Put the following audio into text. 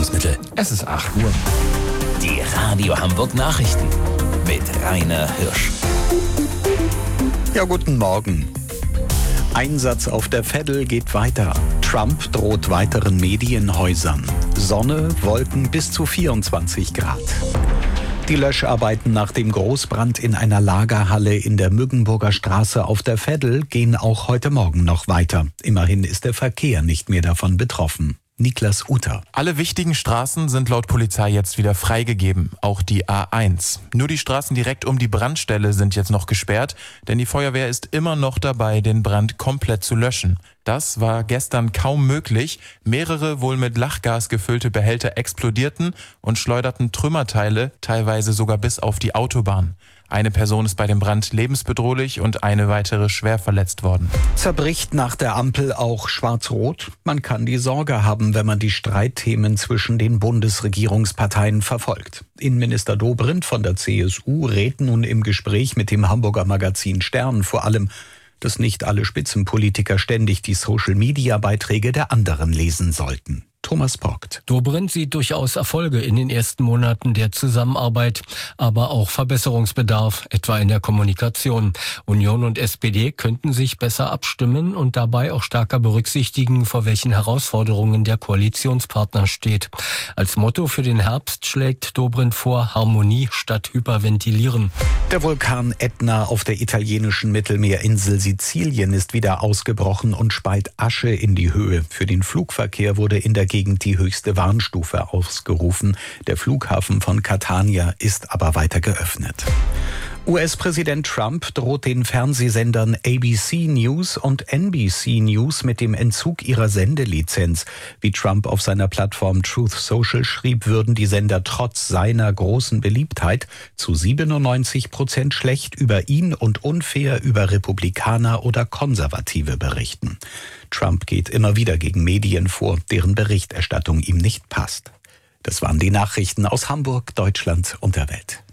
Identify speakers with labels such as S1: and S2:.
S1: Nahrungsergänzungsmittel.
S2: Es ist 8 Uhr.
S1: Die Radio Hamburg Nachrichten mit Rainer Hirsch.
S3: Ja, guten Morgen. Einsatz auf der Veddel geht weiter. Trump droht weiteren Medienhäusern. Sonne, Wolken bis zu 24 Grad. Die Löscharbeiten nach dem Großbrand in einer Lagerhalle in der Müggenburger Straße auf der Veddel gehen auch heute Morgen noch weiter. Immerhin ist der Verkehr nicht mehr davon betroffen. Niklas Uter.
S4: Alle wichtigen Straßen sind laut Polizei jetzt wieder freigegeben, auch die A1. Nur die Straßen direkt um die Brandstelle sind jetzt noch gesperrt, denn die Feuerwehr ist immer noch dabei, den Brand komplett zu löschen. Das war gestern kaum möglich. Mehrere wohl mit Lachgas gefüllte Behälter explodierten und schleuderten Trümmerteile, teilweise sogar bis auf die Autobahn. Eine Person ist bei dem Brand lebensbedrohlich und eine weitere schwer verletzt worden.
S3: Zerbricht nach der Ampel auch Schwarz-Rot? Man kann die Sorge haben, wenn man die Streitthemen zwischen den Bundesregierungsparteien verfolgt. Innenminister Dobrindt von der CSU rät nun im Gespräch mit dem Hamburger Magazin Stern vor allem, dass nicht alle Spitzenpolitiker ständig die Social-Media-Beiträge der anderen lesen sollten. Thomas Brockt.
S5: Dobrindt sieht durchaus Erfolge in den ersten Monaten der Zusammenarbeit, aber auch Verbesserungsbedarf, etwa in der Kommunikation. Union und SPD könnten sich besser abstimmen und dabei auch stärker berücksichtigen, vor welchen Herausforderungen der Koalitionspartner steht. Als Motto für den Herbst schlägt Dobrindt vor, Harmonie statt Hyperventilieren.
S3: Der Vulkan Ätna auf der italienischen Mittelmeerinsel Sizilien ist wieder ausgebrochen und speit Asche in die Höhe. Für den Flugverkehr wurde in der Gegend die höchste Warnstufe ausgerufen. Der Flughafen von Catania ist aber weiter geöffnet. US-Präsident Trump droht den Fernsehsendern ABC News und NBC News mit dem Entzug ihrer Sendelizenz. Wie Trump auf seiner Plattform Truth Social schrieb, würden die Sender trotz seiner großen Beliebtheit zu 97% schlecht über ihn und unfair über Republikaner oder Konservative berichten. Trump geht immer wieder gegen Medien vor, deren Berichterstattung ihm nicht passt. Das waren die Nachrichten aus Hamburg, Deutschland und der Welt.